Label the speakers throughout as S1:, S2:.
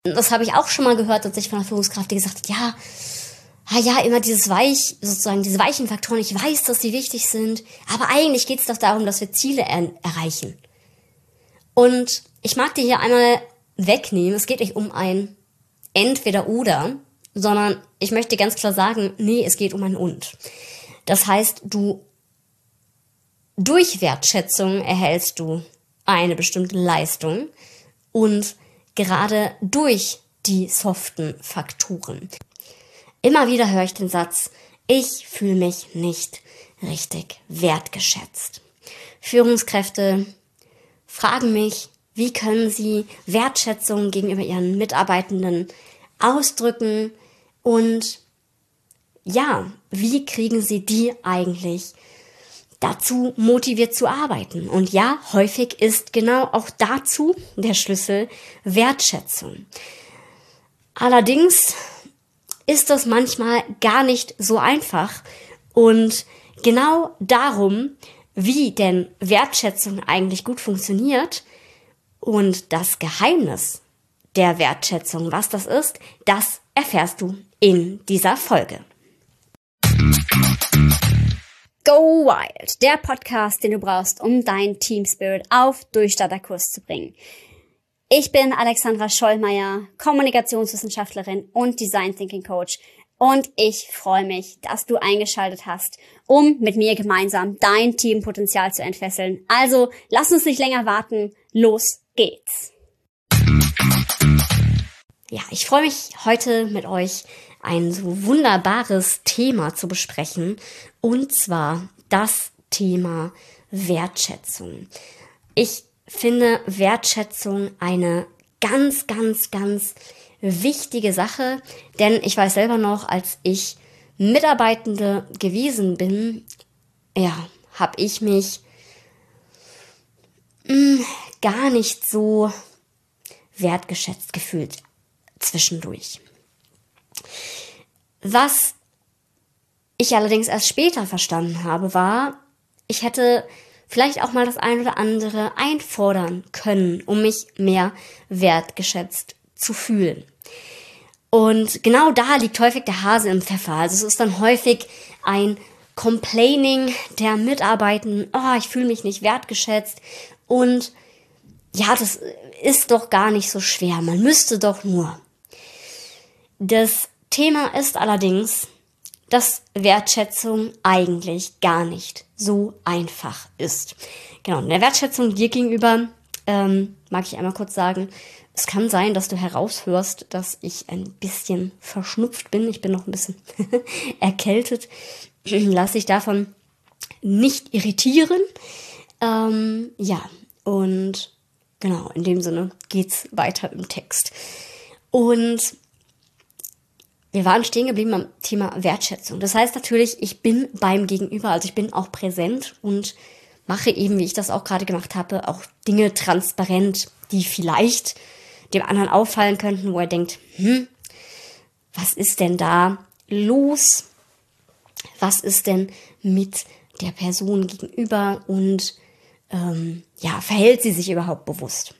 S1: Das habe ich auch schon mal gehört, tatsächlich von einer Führungskraft, die gesagt hat, ja, immer diese weichen Faktoren, ich weiß, dass die wichtig sind, aber eigentlich geht es doch darum, dass wir Ziele erreichen. Und ich mag die hier einmal wegnehmen, es geht nicht um ein Entweder-Oder, sondern ich möchte ganz klar sagen, nee, es geht um ein Und. Das heißt, durch Wertschätzung erhältst du eine bestimmte Leistung und gerade durch die soften Faktoren. Immer wieder höre ich den Satz, ich fühle mich nicht richtig wertgeschätzt. Führungskräfte fragen mich, wie können sie Wertschätzung gegenüber ihren Mitarbeitenden ausdrücken und ja, wie kriegen sie die eigentlich dazu motiviert zu arbeiten? Und ja, häufig ist genau auch dazu der Schlüssel Wertschätzung. Allerdings ist das manchmal gar nicht so einfach und genau darum, wie denn Wertschätzung eigentlich gut funktioniert und das Geheimnis der Wertschätzung, was das ist, das erfährst du in dieser Folge. Go Wild, der Podcast, den du brauchst, um deinen Team Spirit auf Durchstarterkurs zu bringen. Ich bin Alexandra Schollmeier, Kommunikationswissenschaftlerin und Design Thinking Coach und ich freue mich, dass du eingeschaltet hast, um mit mir gemeinsam dein Teampotenzial zu entfesseln. Also lass uns nicht länger warten, los geht's. Ja, ich freue mich heute mit euch ein so wunderbares Thema zu besprechen und zwar das Thema Wertschätzung. Ich finde Wertschätzung eine ganz, ganz, ganz wichtige Sache, denn ich weiß selber noch, als ich Mitarbeitende gewesen bin, habe ich mich gar nicht so wertgeschätzt gefühlt zwischendurch. Was ich allerdings erst später verstanden habe, war, ich hätte vielleicht auch mal das ein oder andere einfordern können, um mich mehr wertgeschätzt zu fühlen. Und genau da liegt häufig der Hase im Pfeffer. Also es ist dann häufig ein Complaining der Mitarbeitenden, ich fühle mich nicht wertgeschätzt. Und ja, das ist doch gar nicht so schwer, man müsste doch nur. Das Thema ist allerdings, dass Wertschätzung eigentlich gar nicht so einfach ist. Genau, in der Wertschätzung dir gegenüber mag ich einmal kurz sagen, es kann sein, dass du heraushörst, dass ich ein bisschen verschnupft bin. Ich bin noch ein bisschen erkältet. Lass dich davon nicht irritieren. Und genau, in dem Sinne geht's weiter im Text. Und wir waren stehen geblieben am Thema Wertschätzung. Das heißt natürlich, ich bin beim Gegenüber, also ich bin auch präsent und mache eben, wie ich das auch gerade gemacht habe, auch Dinge transparent, die vielleicht dem anderen auffallen könnten, wo er denkt, was ist denn da los? Was ist denn mit der Person gegenüber und verhält sie sich überhaupt bewusst?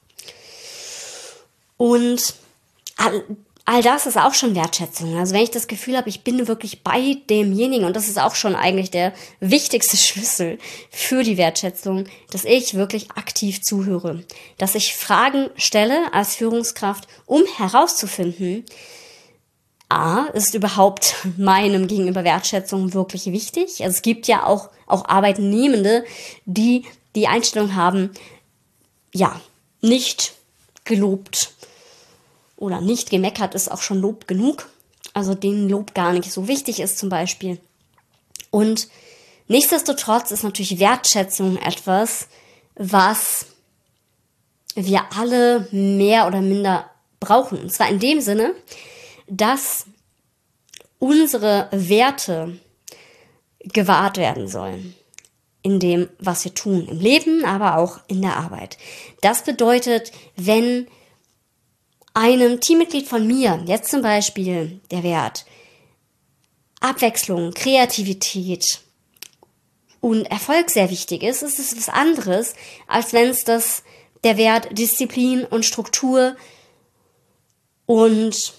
S1: Und all das ist auch schon Wertschätzung. Also wenn ich das Gefühl habe, ich bin wirklich bei demjenigen, und das ist auch schon eigentlich der wichtigste Schlüssel für die Wertschätzung, dass ich wirklich aktiv zuhöre. Dass ich Fragen stelle als Führungskraft, um herauszufinden, ist überhaupt meinem gegenüber Wertschätzung wirklich wichtig? Also es gibt ja auch Arbeitnehmende, die die Einstellung haben, nicht gelobt oder nicht gemeckert ist auch schon Lob genug. Also denen Lob gar nicht so wichtig ist zum Beispiel. Und nichtsdestotrotz ist natürlich Wertschätzung etwas, was wir alle mehr oder minder brauchen. Und zwar in dem Sinne, dass unsere Werte gewahrt werden sollen. In dem, was wir tun, im Leben, aber auch in der Arbeit. Das bedeutet, wenn einem Teammitglied von mir, jetzt zum Beispiel der Wert Abwechslung, Kreativität und Erfolg sehr wichtig ist, ist es was anderes, als wenn es der Wert Disziplin und Struktur und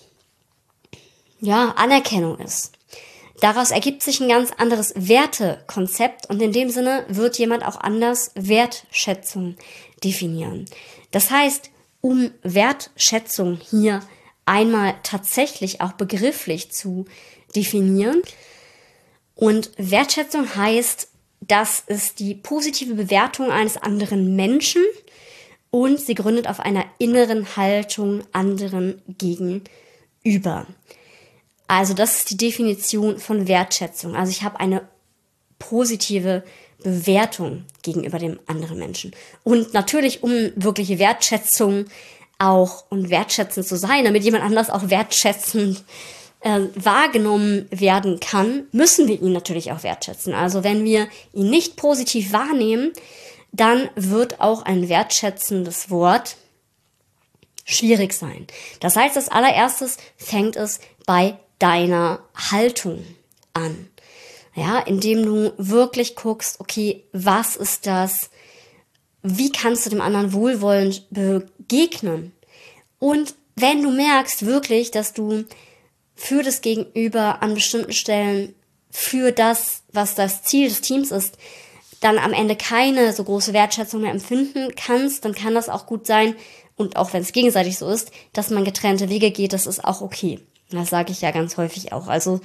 S1: ja, Anerkennung ist. Daraus ergibt sich ein ganz anderes Wertekonzept und in dem Sinne wird jemand auch anders Wertschätzung definieren. Das heißt, um Wertschätzung hier einmal tatsächlich auch begrifflich zu definieren. Und Wertschätzung heißt, das ist die positive Bewertung eines anderen Menschen und sie gründet auf einer inneren Haltung anderen gegenüber. Also das ist die Definition von Wertschätzung. Also ich habe eine positive Bewertung gegenüber dem anderen Menschen. Und natürlich, um wirkliche Wertschätzung auch und wertschätzend zu sein, damit jemand anders auch wertschätzend wahrgenommen werden kann, müssen wir ihn natürlich auch wertschätzen. Also wenn wir ihn nicht positiv wahrnehmen, dann wird auch ein wertschätzendes Wort schwierig sein. Das heißt, als allererstes fängt es bei deiner Haltung an. Ja, indem du wirklich guckst, okay, was ist das? Wie kannst du dem anderen wohlwollend begegnen? Und wenn du merkst wirklich, dass du für das Gegenüber an bestimmten Stellen, für das, was das Ziel des Teams ist, dann am Ende keine so große Wertschätzung mehr empfinden kannst, dann kann das auch gut sein, und auch wenn es gegenseitig so ist, dass man getrennte Wege geht, das ist auch okay. Das sage ich ja ganz häufig auch. Also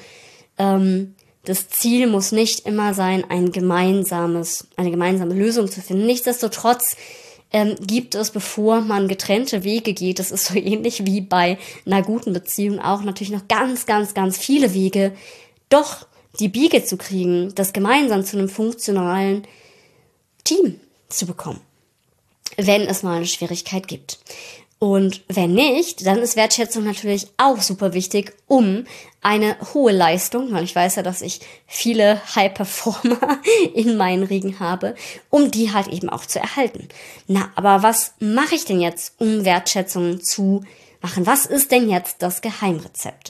S1: das Ziel muss nicht immer sein, eine gemeinsame Lösung zu finden. Nichtsdestotrotz gibt es, bevor man getrennte Wege geht, das ist so ähnlich wie bei einer guten Beziehung auch, natürlich noch ganz, ganz, ganz viele Wege, doch die Biege zu kriegen, das gemeinsam zu einem funktionalen Team zu bekommen, wenn es mal eine Schwierigkeit gibt. Und wenn nicht, dann ist Wertschätzung natürlich auch super wichtig, um eine hohe Leistung, weil ich weiß ja, dass ich viele High-Performer in meinen Riegen habe, um die halt eben auch zu erhalten. Na, aber was mache ich denn jetzt, um Wertschätzung zu machen? Was ist denn jetzt das Geheimrezept?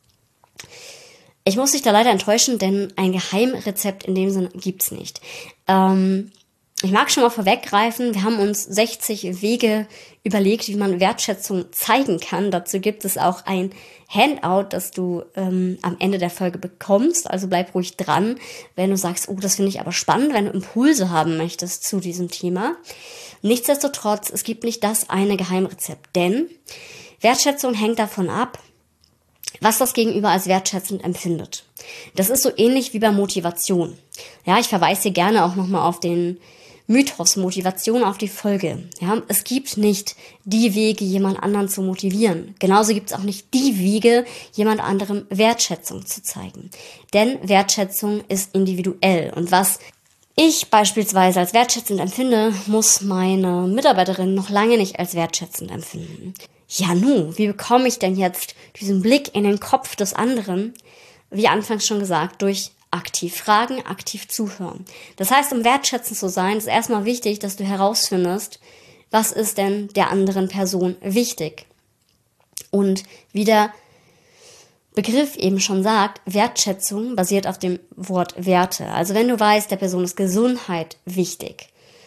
S1: Ich muss dich da leider enttäuschen, denn ein Geheimrezept in dem Sinne gibt's nicht. Ich mag schon mal vorweggreifen, wir haben uns 60 Wege überlegt, wie man Wertschätzung zeigen kann. Dazu gibt es auch ein Handout, das du am Ende der Folge bekommst. Also bleib ruhig dran, wenn du sagst, oh, das finde ich aber spannend, wenn du Impulse haben möchtest zu diesem Thema. Nichtsdestotrotz, es gibt nicht das eine Geheimrezept, denn Wertschätzung hängt davon ab, was das Gegenüber als wertschätzend empfindet. Das ist so ähnlich wie bei Motivation. Ja, ich verweise hier gerne auch nochmal auf den Mythos Motivation, auf die Folge. Ja, es gibt nicht die Wege, jemand anderen zu motivieren. Genauso gibt es auch nicht die Wege, jemand anderem Wertschätzung zu zeigen. Denn Wertschätzung ist individuell. Und was ich beispielsweise als wertschätzend empfinde, muss meine Mitarbeiterin noch lange nicht als wertschätzend empfinden. Ja, wie bekomme ich denn jetzt diesen Blick in den Kopf des anderen, wie anfangs schon gesagt, durch aktiv fragen, aktiv zuhören. Das heißt, um wertschätzend zu sein, ist erstmal wichtig, dass du herausfindest, was ist denn der anderen Person wichtig. Und wie der Begriff eben schon sagt, Wertschätzung basiert auf dem Wort Werte. Also wenn du weißt, der Person ist Gesundheit wichtig,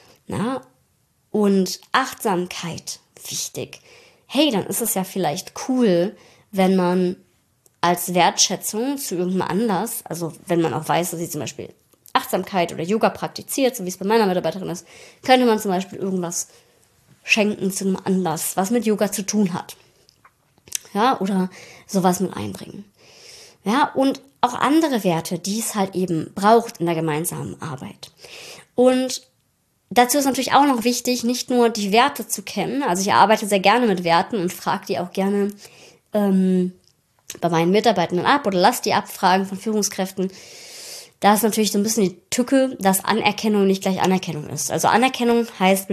S1: und Achtsamkeit wichtig, hey, dann ist es ja vielleicht cool, wenn man als Wertschätzung zu irgendeinem Anlass, also wenn man auch weiß, dass sie zum Beispiel Achtsamkeit oder Yoga praktiziert, so wie es bei meiner Mitarbeiterin ist, könnte man zum Beispiel irgendwas schenken zu einem Anlass, was mit Yoga zu tun hat. Ja, oder sowas mit einbringen. Ja, und auch andere Werte, die es halt eben braucht in der gemeinsamen Arbeit. Und dazu ist natürlich auch noch wichtig, nicht nur die Werte zu kennen. Also ich arbeite sehr gerne mit Werten und frage die auch gerne bei meinen Mitarbeitenden ab oder lass die abfragen von Führungskräften. Da ist natürlich so ein bisschen die Tücke, dass Anerkennung nicht gleich Anerkennung ist. Also Anerkennung heißt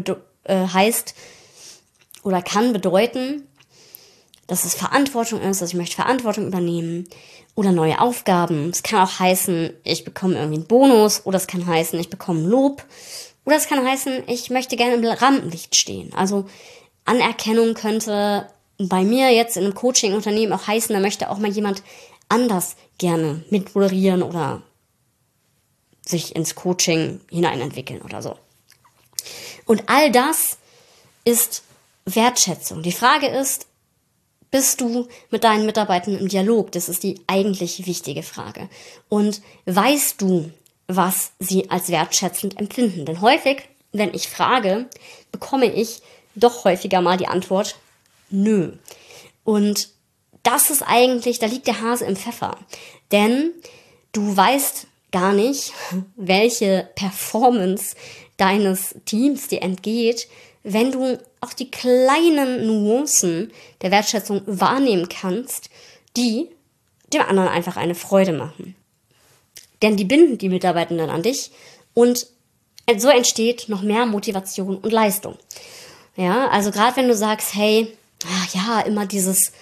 S1: oder kann bedeuten, dass es Verantwortung ist, dass ich möchte Verantwortung übernehmen oder neue Aufgaben. Es kann auch heißen, ich bekomme irgendwie einen Bonus oder es kann heißen, ich bekomme Lob oder es kann heißen, ich möchte gerne im Rampenlicht stehen. Also Anerkennung könnte bei mir jetzt in einem Coaching-Unternehmen auch heißen, da möchte auch mal jemand anders gerne mitmoderieren oder sich ins Coaching hineinentwickeln oder so. Und all das ist Wertschätzung. Die Frage ist, bist du mit deinen Mitarbeitern im Dialog? Das ist die eigentlich wichtige Frage. Und weißt du, was sie als wertschätzend empfinden? Denn häufig, wenn ich frage, bekomme ich doch häufiger mal die Antwort, nö. Und das ist eigentlich, da liegt der Hase im Pfeffer. Denn du weißt gar nicht, welche Performance deines Teams dir entgeht, wenn du auch die kleinen Nuancen der Wertschätzung wahrnehmen kannst, die dem anderen einfach eine Freude machen. Denn die binden die Mitarbeitenden an dich und so entsteht noch mehr Motivation und Leistung. Ja, also gerade wenn du sagst, hey, immer dieses,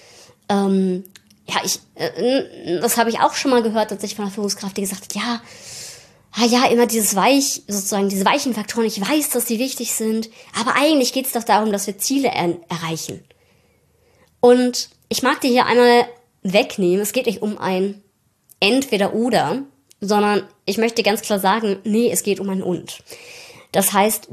S1: das habe ich auch schon mal gehört, tatsächlich von einer Führungskraft, die gesagt hat, immer dieses diese weichen Faktoren, ich weiß, dass die wichtig sind, aber eigentlich geht es doch darum, dass wir Ziele erreichen. Und ich mag dir hier einmal wegnehmen, es geht nicht um ein Entweder-Oder, sondern ich möchte ganz klar sagen, nee, es geht um ein Und. Das heißt,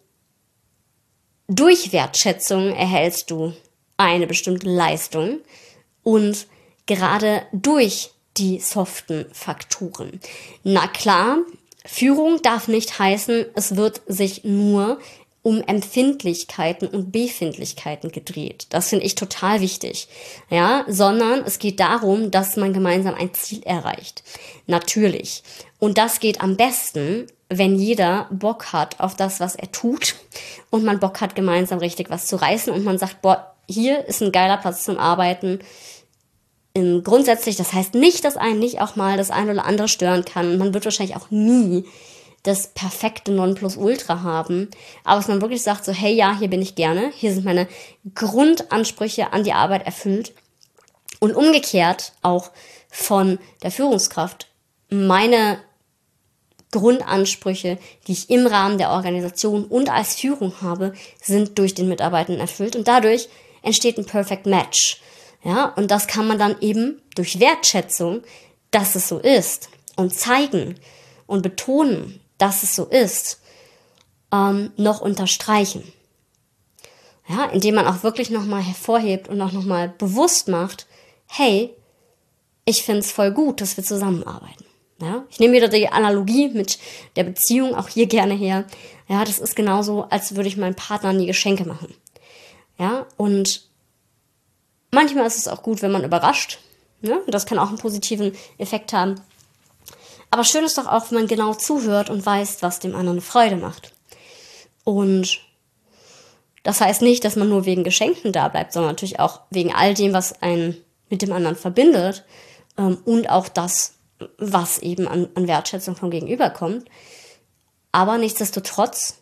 S1: durch Wertschätzung erhältst du eine bestimmte Leistung und gerade durch die soften Faktoren. Na klar, Führung darf nicht heißen, es wird sich nur um Empfindlichkeiten und Befindlichkeiten gedreht. Das finde ich total wichtig. Ja, sondern es geht darum, dass man gemeinsam ein Ziel erreicht. Natürlich. Und das geht am besten, wenn jeder Bock hat auf das, was er tut und man Bock hat, gemeinsam richtig was zu reißen und man sagt, hier ist ein geiler Platz zum Arbeiten. Grundsätzlich, das heißt nicht, dass einen nicht auch mal das ein oder andere stören kann. Man wird wahrscheinlich auch nie das perfekte Nonplusultra haben. Aber dass man wirklich sagt so, hey, ja, hier bin ich gerne. Hier sind meine Grundansprüche an die Arbeit erfüllt. Und umgekehrt auch von der Führungskraft meine Grundansprüche, die ich im Rahmen der Organisation und als Führung habe, sind durch den Mitarbeitenden erfüllt. Und dadurch entsteht ein Perfect Match. Ja, und das kann man dann eben durch Wertschätzung, dass es so ist, und zeigen und betonen, dass es so ist, noch unterstreichen. Ja, indem man auch wirklich nochmal hervorhebt und auch nochmal bewusst macht, hey, ich finde es voll gut, dass wir zusammenarbeiten. Ja, ich nehme wieder die Analogie mit der Beziehung auch hier gerne her. Ja, das ist genauso, als würde ich meinem Partner nie Geschenke machen. Ja, und manchmal ist es auch gut, wenn man überrascht. Ne? Das kann auch einen positiven Effekt haben. Aber schön ist doch auch, wenn man genau zuhört und weiß, was dem anderen eine Freude macht. Und das heißt nicht, dass man nur wegen Geschenken da bleibt, sondern natürlich auch wegen all dem, was einen mit dem anderen verbindet und auch das, was eben an Wertschätzung vom Gegenüber kommt. Aber nichtsdestotrotz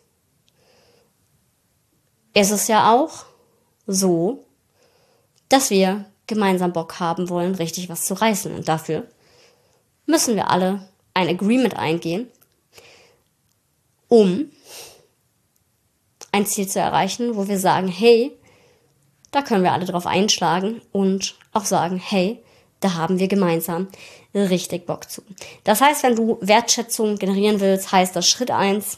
S1: ist es ja auch so, dass wir gemeinsam Bock haben wollen, richtig was zu reißen. Und dafür müssen wir alle ein Agreement eingehen, um ein Ziel zu erreichen, wo wir sagen, hey, da können wir alle drauf einschlagen und auch sagen, hey, da haben wir gemeinsam richtig Bock zu. Das heißt, wenn du Wertschätzung generieren willst, heißt das Schritt 1,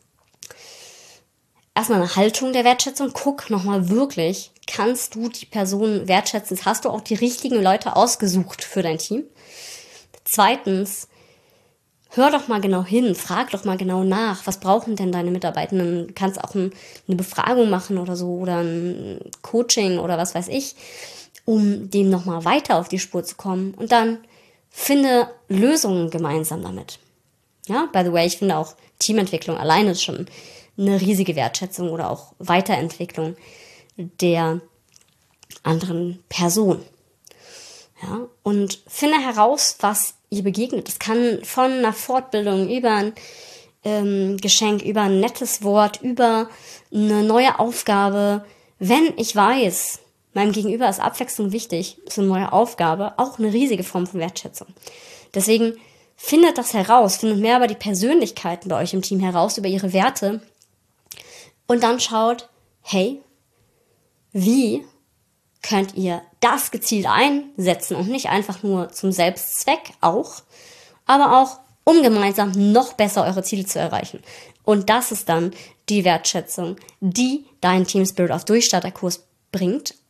S1: erstmal eine Haltung der Wertschätzung. Guck nochmal wirklich, kannst du die Person wertschätzen? Hast du auch die richtigen Leute ausgesucht für dein Team? Zweitens, hör doch mal genau hin, frag doch mal genau nach, was brauchen denn deine Mitarbeitenden? Du kannst auch eine Befragung machen oder so oder ein Coaching oder was weiß ich, um dem nochmal weiter auf die Spur zu kommen. Und dann finde Lösungen gemeinsam damit. Ja, by the way, ich finde auch Teamentwicklung alleine ist schon eine riesige Wertschätzung oder auch Weiterentwicklung der anderen Person. Ja, und finde heraus, was ihr begegnet. Es kann von einer Fortbildung über ein Geschenk, über ein nettes Wort, über eine neue Aufgabe. Wenn ich weiß, meinem Gegenüber ist Abwechslung wichtig, ist eine neue Aufgabe auch eine riesige Form von Wertschätzung. Deswegen findet das heraus, findet mehr über die Persönlichkeiten bei euch im Team heraus, über ihre Werte und dann schaut, hey, wie könnt ihr das gezielt einsetzen und nicht einfach nur zum Selbstzweck auch, aber auch, um gemeinsam noch besser eure Ziele zu erreichen. Und das ist dann die Wertschätzung, die deinen Team Spirit auf Durchstarterkurs bringt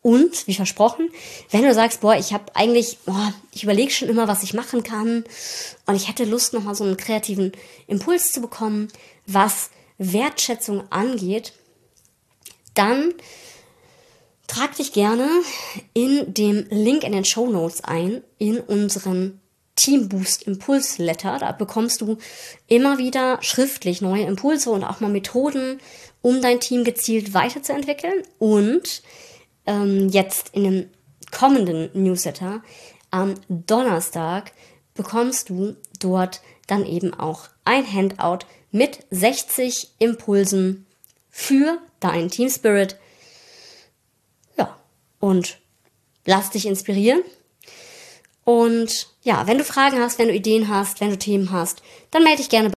S1: Und, wie versprochen, wenn du sagst, ich überlege schon immer, was ich machen kann und ich hätte Lust, nochmal so einen kreativen Impuls zu bekommen, was Wertschätzung angeht, dann trag dich gerne in dem Link in den Shownotes ein, in unseren Team Boost Impuls Letter. Da bekommst du immer wieder schriftlich neue Impulse und auch mal Methoden, um dein Team gezielt weiterzuentwickeln. Und jetzt in dem kommenden Newsletter am Donnerstag bekommst du dort dann eben auch ein Handout mit 60 Impulsen für deinen Team Spirit. Ja, und lass dich inspirieren. Und ja, wenn du Fragen hast, wenn du Ideen hast, wenn du Themen hast, dann melde dich gerne